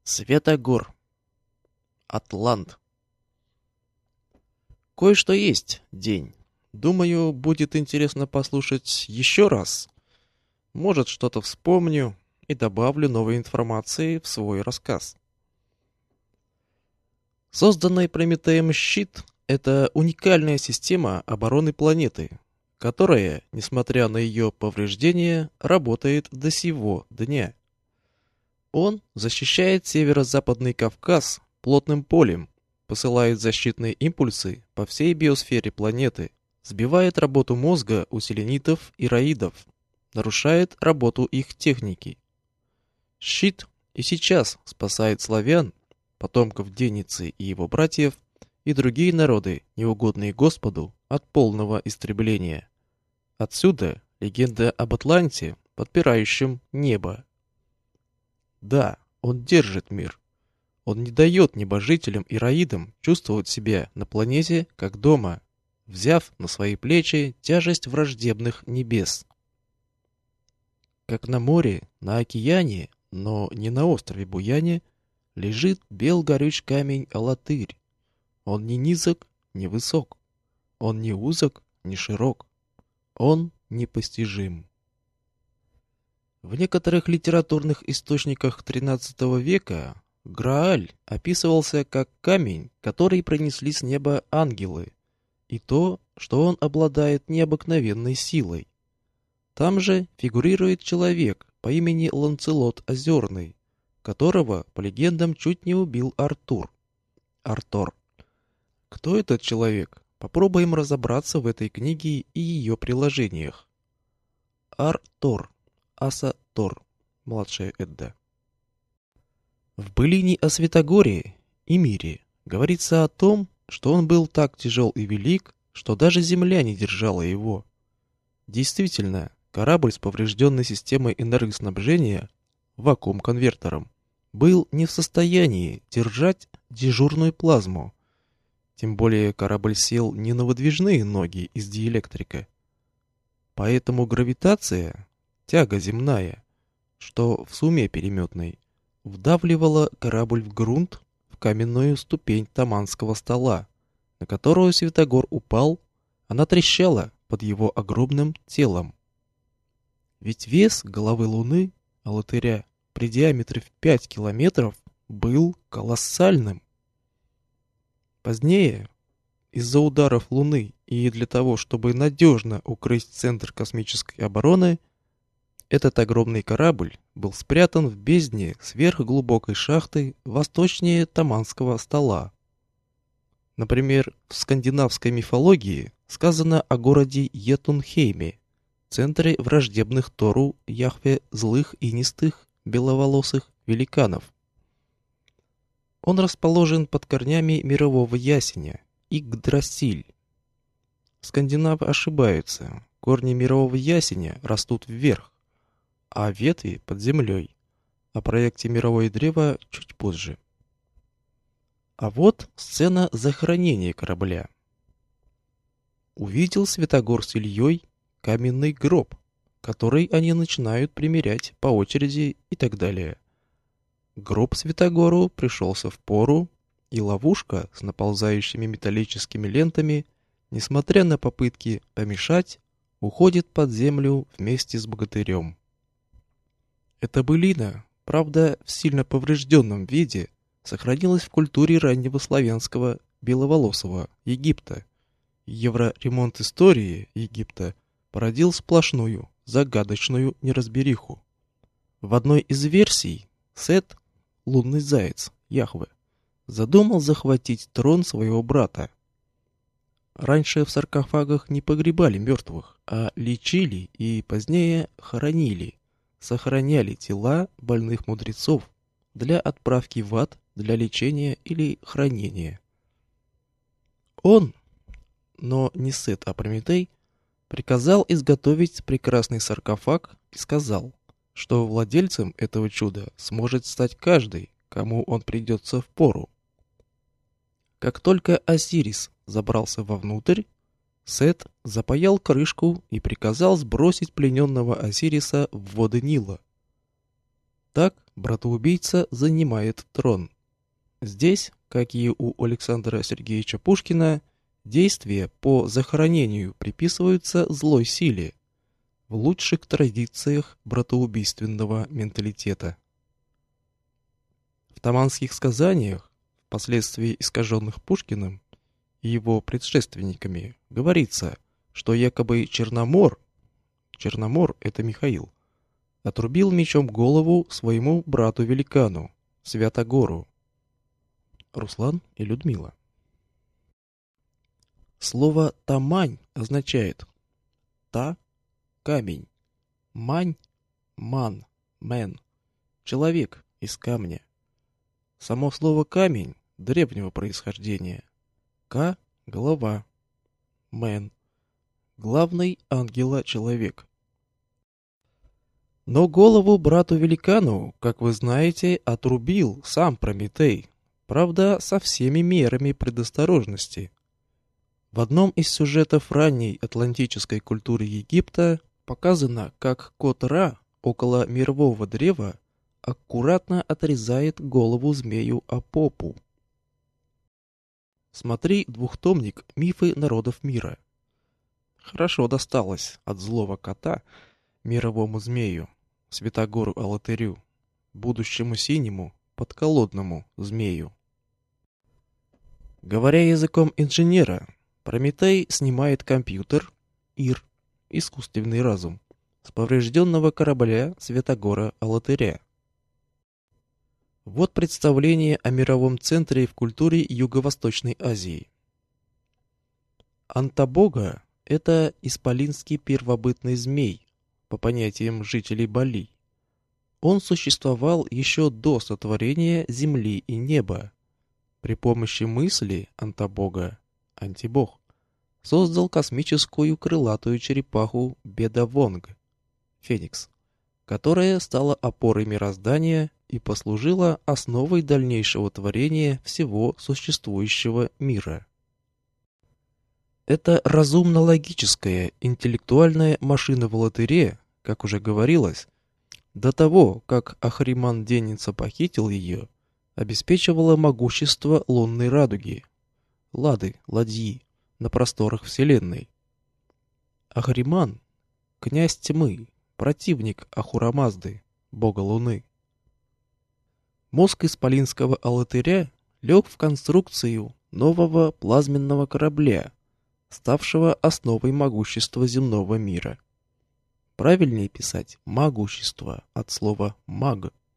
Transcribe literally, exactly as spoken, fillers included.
Светогор. Атлант. Кое-что есть, день. Думаю, будет интересно послушать еще раз. Может, что-то вспомню и добавлю новой информации в свой рассказ. Созданный Прометеем щит — это уникальная система обороны планеты, которая, несмотря на ее повреждения, работает до сего дня. Он защищает северо-западный Кавказ плотным полем, посылает защитные импульсы по всей биосфере планеты, сбивает работу мозга у селенитов и раидов, нарушает работу их техники. Щит и сейчас спасает славян, потомков Деницы и его братьев, и другие народы, неугодные Господу, от полного истребления. Отсюда легенда об Атланте, подпирающем небо. Да, он держит мир. Он не дает небожителям и раидам чувствовать себя на планете как дома, взяв на свои плечи тяжесть враждебных небес. Как на море, на океане, но не на острове Буяне, лежит бел горюч камень Алатырь. Он не низок, не высок. Он не узок, не широк. Он непостижим. В некоторых литературных источниках тринадцатого века Грааль описывался как камень, который принесли с неба ангелы, и то, что он обладает необыкновенной силой. Там же фигурирует человек по имени Ланцелот Озерный, которого, по легендам, чуть не убил Артур. Артор. Кто этот человек? Попробуем разобраться в этой книге и ее приложениях. Артор. Аса Тор. Младшая Эдда. В былине о Светогоре и мире говорится о том, что он был так тяжел и велик, что даже земля не держала его. Действительно, корабль с поврежденной системой энергоснабжения, вакуум-конвертером, был не в состоянии держать дежурную плазму. Тем более корабль сел не на выдвижные ноги из диэлектрика. Поэтому гравитация, тяга земная, что в суме переметной, вдавливала корабль в грунт, в каменную ступень Таманского стола, на которую Светогор упал, она трещала под его огромным телом. Ведь вес головы Луны, Алатыря, при диаметре в пять километров, был колоссальным. Позднее, из-за ударов Луны и для того, чтобы надежно укрыть центр космической обороны, этот огромный корабль был спрятан в бездне сверхглубокой шахты восточнее Таманского стола. Например, в скандинавской мифологии сказано о городе Йетунхейме, центре враждебных Тору Яхве злых инистых беловолосых великанов. Он расположен под корнями мирового ясеня Игдрасиль. Скандинавы ошибаются, корни мирового ясеня растут вверх, а ветви под землей. О проекте «Мировое древо» чуть позже. А вот сцена захоронения корабля. Увидел Светогор с Ильей каменный гроб, который они начинают примерять по очереди и так далее. Гроб Светогору пришелся в пору, и ловушка с наползающими металлическими лентами, несмотря на попытки помешать, уходит под землю вместе с богатырем. Эта былина, правда, в сильно поврежденном виде, сохранилась в культуре раннего славянского беловолосого Египта. Евроремонт истории Египта породил сплошную, загадочную неразбериху. В одной из версий Сет, лунный заяц, Яхве, задумал захватить трон своего брата. Раньше в саркофагах не погребали мертвых, а лечили и позднее хоронили. Сохраняли тела больных мудрецов для отправки в ад для лечения или хранения. Он, но не Сет, а Прометей, приказал изготовить прекрасный саркофаг и сказал, что владельцем этого чуда сможет стать каждый, кому он придется впору. Как только Осирис забрался вовнутрь, Сет запаял крышку и приказал сбросить плененного Осириса в воды Нила. Так братоубийца занимает трон. Здесь, как и у Александра Сергеевича Пушкина, действия по захоронению приписываются злой силе, в лучших традициях братоубийственного менталитета. В таманских сказаниях, впоследствии искаженных Пушкиным и его предшественниками, говорится, что якобы Черномор, Черномор — это Михаил, отрубил мечом голову своему брату-великану, Святогору. Руслан и Людмила. Слово «тамань» означает «та» — камень, «мань» — ман, мен, человек из камня. Само слово «камень» древнего происхождения. Ка — голова, мен — главный ангела-человек. Но голову брату-великану, как вы знаете, отрубил сам Прометей, правда, со всеми мерами предосторожности. В одном из сюжетов ранней атлантической культуры Египта показано, как кот Ра около мирового древа аккуратно отрезает голову змею Апопу. Смотри двухтомник «Мифы народов мира». Хорошо досталось от злого кота мировому змею, Святогору Алатырю, будущему синему, подколодному змею. Говоря языком инженера, Прометей снимает компьютер, Ир, искусственный разум, с поврежденного корабля Святогора Алатыря. Вот представление о мировом центре в культуре Юго-Восточной Азии. Антабога — это исполинский первобытный змей, по понятиям жителей Бали. Он существовал еще до сотворения земли и неба. При помощи мысли Антабога, антибог, создал космическую крылатую черепаху Бедавонг, Феникс, которая стала опорой мироздания и послужила основой дальнейшего творения всего существующего мира. Это разумно-логическая, интеллектуальная машина в Алатыре, как уже говорилось, до того, как Ахриман-Денница похитил ее, обеспечивала могущество лунной радуги, лады, ладьи, на просторах Вселенной. Ахриман — князь тьмы, противник Ахура-Мазды, бога Луны. Мозг исполинского Алатыря лег в конструкцию нового плазменного корабля, ставшего основой могущества земного мира. Правильнее писать «могущество» от слова «маг»